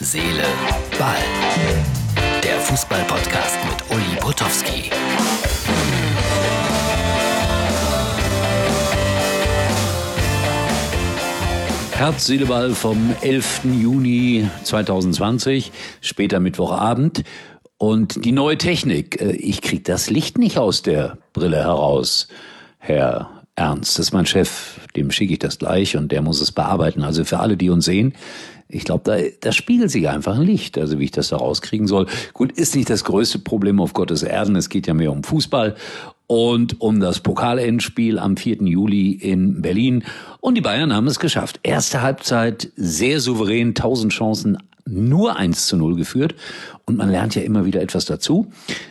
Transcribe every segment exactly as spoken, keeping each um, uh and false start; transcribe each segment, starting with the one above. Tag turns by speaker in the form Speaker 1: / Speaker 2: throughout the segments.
Speaker 1: Seele, Ball. Der Fußball-Podcast mit Uli Potowski.
Speaker 2: Herz, Seele, Ball vom elften Juni zweitausendzwanzig, später Mittwochabend. Und die neue Technik. Ich krieg das Licht nicht aus der Brille heraus, Herr Ernst. Das ist mein Chef, dem schicke ich das gleich und der muss es bearbeiten. Also für alle, die uns sehen, ich glaube, da, da spiegelt sich einfach ein Licht, also wie ich das da rauskriegen soll. Gut, ist nicht das größte Problem auf Gottes Erden, es geht ja mehr um Fußball und um das Pokalendspiel am vierten Juli in Berlin. Und die Bayern haben es geschafft. Erste Halbzeit sehr souverän, tausend Chancen, nur eins zu null geführt. Und man lernt ja immer wieder etwas dazu.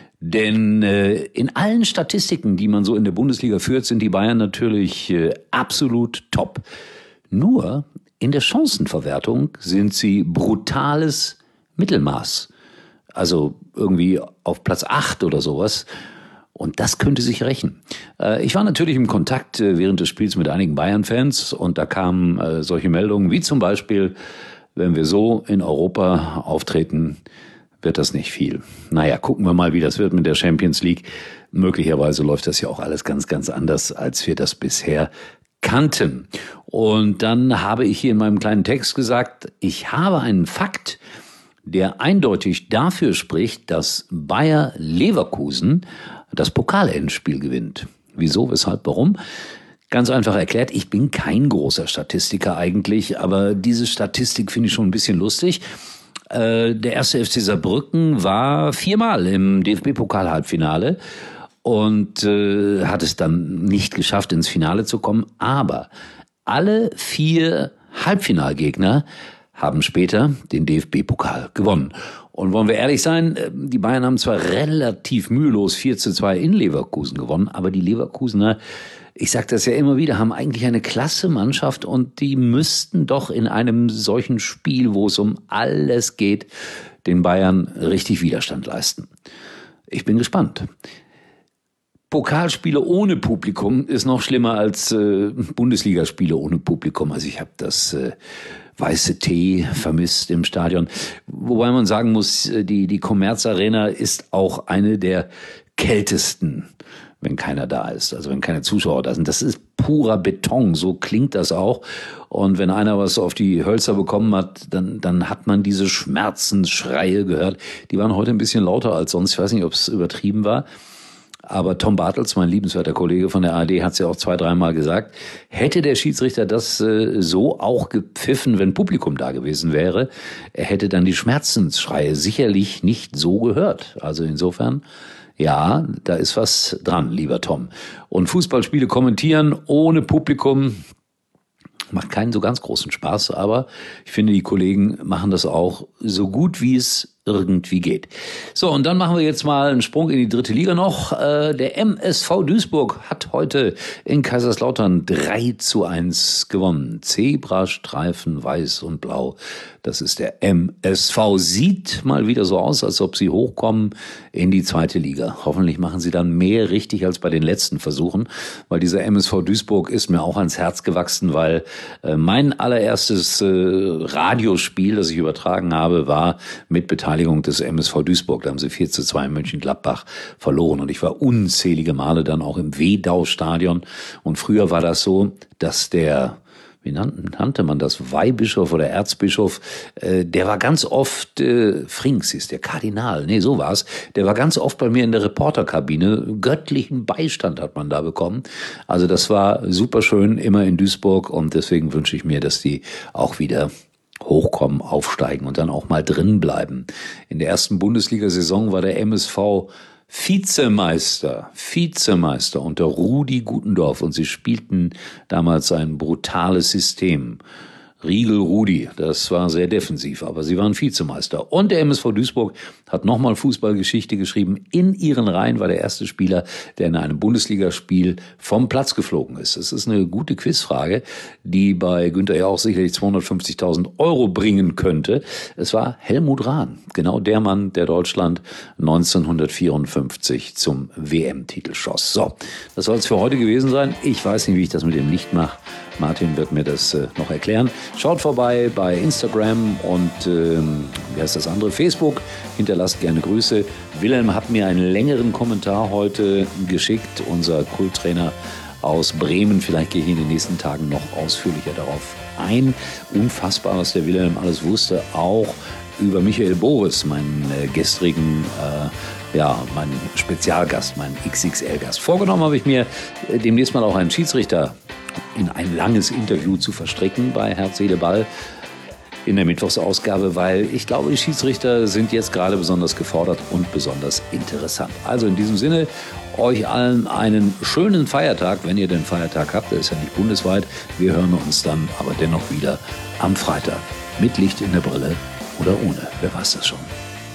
Speaker 2: Denn äh, in allen Statistiken, die man so in der Bundesliga führt, sind die Bayern natürlich äh, absolut top. Nur in der Chancenverwertung sind sie brutales Mittelmaß. Also irgendwie auf Platz acht oder sowas. Und das könnte sich rächen. Äh, ich war natürlich im Kontakt äh, während des Spiels mit einigen Bayern-Fans und da kamen äh, solche Meldungen wie zum Beispiel, wenn wir so in Europa auftreten, wird das nicht viel. Naja, gucken wir mal, wie das wird mit der Champions League. Möglicherweise läuft das ja auch alles ganz, ganz anders, als wir das bisher kannten. Und dann habe ich hier in meinem kleinen Text gesagt, ich habe einen Fakt, der eindeutig dafür spricht, dass Bayer Leverkusen das Pokalendspiel gewinnt. Wieso, weshalb, warum? Ganz einfach erklärt, ich bin kein großer Statistiker eigentlich, aber diese Statistik finde ich schon ein bisschen lustig. Äh, der erste F C Saarbrücken war viermal im D F B-Pokal-Halbfinale und äh, hat es dann nicht geschafft, ins Finale zu kommen. Aber alle vier Halbfinalgegner haben später den D F B-Pokal gewonnen. Und wollen wir ehrlich sein, die Bayern haben zwar relativ mühelos vier zu zwei in Leverkusen gewonnen, aber die Leverkusener, ich sage das ja immer wieder, haben eigentlich eine klasse Mannschaft und die müssten doch in einem solchen Spiel, wo es um alles geht, den Bayern richtig Widerstand leisten. Ich bin gespannt. Pokalspiele ohne Publikum ist noch schlimmer als äh, Bundesligaspiele ohne Publikum. Also ich habe das äh, weiße Tee vermisst im Stadion. Wobei man sagen muss, die, die Commerz Arena ist auch eine der kältesten, wenn keiner da ist, also wenn keine Zuschauer da sind. Das ist purer Beton, so klingt das auch. Und wenn einer was auf die Hölzer bekommen hat, dann, dann hat man diese Schmerzensschreie gehört. Die waren heute ein bisschen lauter als sonst. Ich weiß nicht, ob es übertrieben war. Aber Tom Bartels, mein liebenswerter Kollege von der A R D, hat es ja auch zwei, dreimal gesagt, hätte der Schiedsrichter das äh, so auch gepfiffen, wenn Publikum da gewesen wäre, er hätte dann die Schmerzensschreie sicherlich nicht so gehört. Also insofern, ja, da ist was dran, lieber Tom. Und Fußballspiele kommentieren ohne Publikum macht keinen so ganz großen Spaß, aber ich finde, die Kollegen machen das auch so gut, wie es irgendwie geht. So, und dann machen wir jetzt mal einen Sprung in die dritte Liga noch. Äh, der M S V Duisburg hat heute in Kaiserslautern drei zu eins gewonnen. Zebrastreifen, weiß und blau. Das ist der M S V. Sieht mal wieder so aus, als ob sie hochkommen in die zweite Liga. Hoffentlich machen sie dann mehr richtig als bei den letzten Versuchen, weil dieser M S V Duisburg ist mir auch ans Herz gewachsen, weil äh, mein allererstes äh, Radiospiel, das ich übertragen habe, war mit Beteiligung des M S V Duisburg. Da haben sie vier zu zwei in Mönchengladbach verloren. Und ich war unzählige Male dann auch im Wedau-Stadion. Und früher war das so, dass der, wie nannte man das, Weihbischof oder Erzbischof, äh, der war ganz oft, äh, Frings hieß der, Kardinal, nee, so war's, der war ganz oft bei mir in der Reporterkabine. Göttlichen Beistand hat man da bekommen. Also das war super schön, immer in Duisburg. Und deswegen wünsche ich mir, dass die auch wieder hochkommen, aufsteigen und dann auch mal drin bleiben. In der ersten Bundesliga-Saison war der M S V Vizemeister, Vizemeister unter Rudi Gutendorf und sie spielten damals ein brutales System. Riegel Rudi, das war sehr defensiv, aber sie waren Vizemeister. Und der M S V Duisburg hat nochmal Fußballgeschichte geschrieben. In ihren Reihen war der erste Spieler, der in einem Bundesligaspiel vom Platz geflogen ist. Das ist eine gute Quizfrage, die bei Günther ja auch sicherlich zweihundertfünfzigtausend Euro bringen könnte. Es war Helmut Rahn, genau der Mann, der Deutschland neunzehnhundertvierundfünfzig zum W M-Titel schoss. So, das soll es für heute gewesen sein. Ich weiß nicht, wie ich das mit dem Licht mache. Martin wird mir das äh, noch erklären. Schaut vorbei bei Instagram und ähm, wie heißt das andere? Facebook. Hinterlasst gerne Grüße. Wilhelm hat mir einen längeren Kommentar heute geschickt, unser Kulttrainer aus Bremen. Vielleicht gehe ich in den nächsten Tagen noch ausführlicher darauf ein. Unfassbar, was der Wilhelm alles wusste, auch über Michael Boris, meinen äh, gestrigen, äh, ja, meinen Spezialgast, meinen X X L-Gast. Vorgenommen habe ich mir äh, demnächst mal auch einen Schiedsrichter in ein langes Interview zu verstricken bei Herz, Seele, Ball in der Mittwochsausgabe, weil ich glaube, die Schiedsrichter sind jetzt gerade besonders gefordert und besonders interessant. Also in diesem Sinne, euch allen einen schönen Feiertag, wenn ihr den Feiertag habt, der ist ja nicht bundesweit. Wir hören uns dann aber dennoch wieder am Freitag mit Licht in der Brille oder ohne, wer weiß das schon.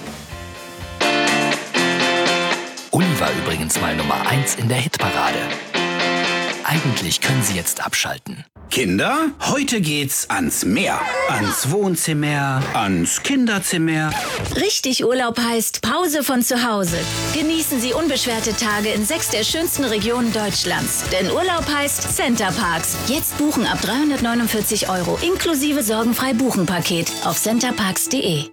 Speaker 1: Uli war übrigens mal Nummer eins in der Hitparade. Eigentlich können Sie jetzt abschalten.
Speaker 3: Kinder, heute geht's ans Meer. Ans Wohnzimmer, ans Kinderzimmer.
Speaker 4: Richtig Urlaub heißt Pause von zu Hause. Genießen Sie unbeschwerte Tage in sechs der schönsten Regionen Deutschlands. Denn Urlaub heißt Center Parcs. Jetzt buchen ab dreihundertneunundvierzig Euro inklusive sorgenfrei Buchen Paket auf centerparks punkt de.